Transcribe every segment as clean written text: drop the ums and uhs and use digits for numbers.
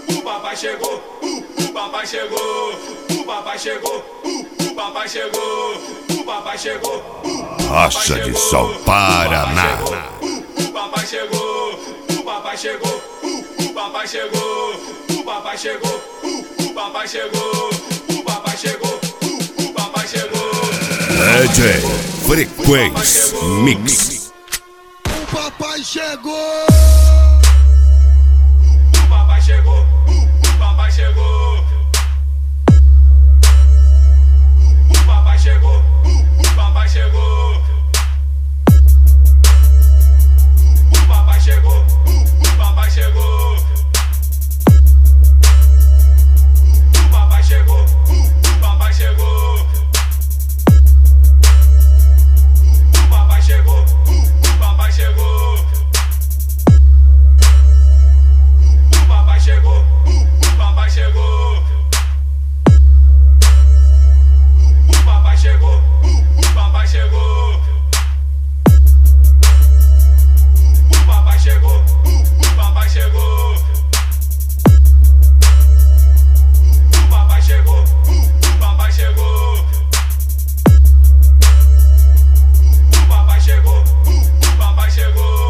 o papai chegou, o papai chegou, o papai chegou, o papai chegou, o papai chegou. Roça de Sol, Paraná. O papai chegou, o papai chegou, o papai chegou, o papai chegou, o papai chegou, o papai chegou, o papai chegou. DJ Frequência Mix. O papai chegou. O papai chegou, o papai chegou. O papai chegou, o papai chegou. O papai chegou, o papai chegou. O papai chegou, o papai chegou. O papai chegou, o papai chegou. O papai chegou, o papai chegou. O papai chegou, o papai chegou. O papai chegou, o papai chegou. O papai chegou, o papai chegou. O papai chegou, o papai chegou.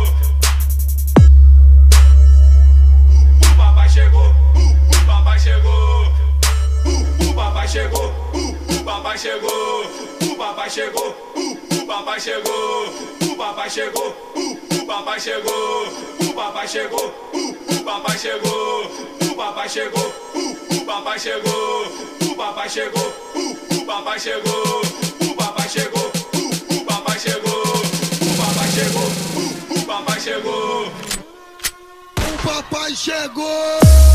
O papai chegou, o papai chegou. O papai chegou, o papai chegou. O papai chegou, o papai chegou. O papai chegou, o papai chegou. O papai chegou, o papai chegou. O papai chegou, o papai chegou. O papai chegou, o papai chegou. O papai chegou, o papai chegou. O papai chegou, o papai chegou. O papai chegou.